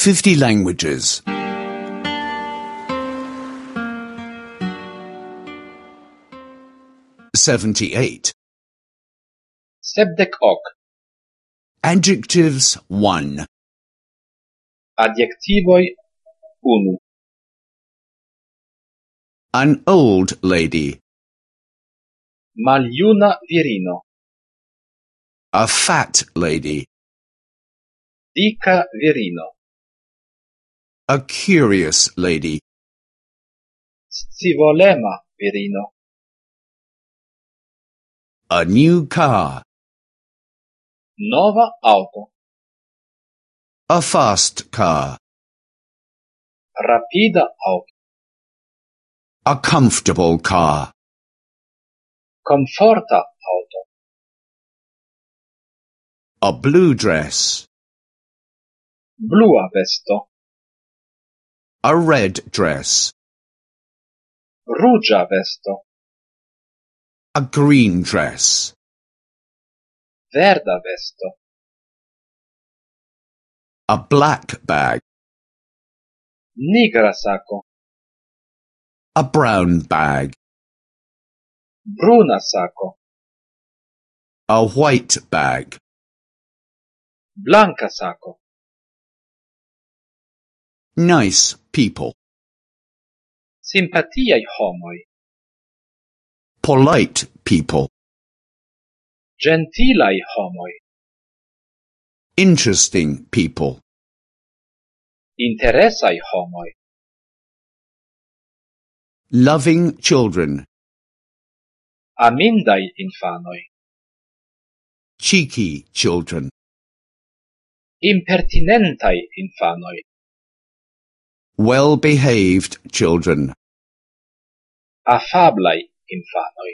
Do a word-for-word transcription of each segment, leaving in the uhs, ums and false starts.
fifty languages. seventy-eight. Sepdek ok. Adjectives one. Adjektivoj unu. An old lady. Maljuna virino. A fat lady. Dika virino. A curious lady. Scivolema virino. A new car. Nova auto. A fast car. Rapida auto. A comfortable car. Komforta auto. A blue dress. Blua vesto. A red dress. Ruĝa vesto. A green dress. Verda vesto. A black bag. Nigra sako. A brown bag. Bruna sako. A white bag. Blanka sako. Nice people. Simpatiaj homoj. Polite people. Gentilaj homoj. Interesting people. Interesaj homoj. Loving children. Amindaj infanoj. Cheeky children. Impertinentaj infanoj. Well-behaved children. Afablaj infanoj.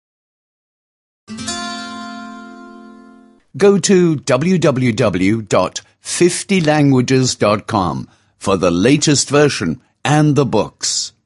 Go to w w w dot fifty languages dot com for the latest version and the books.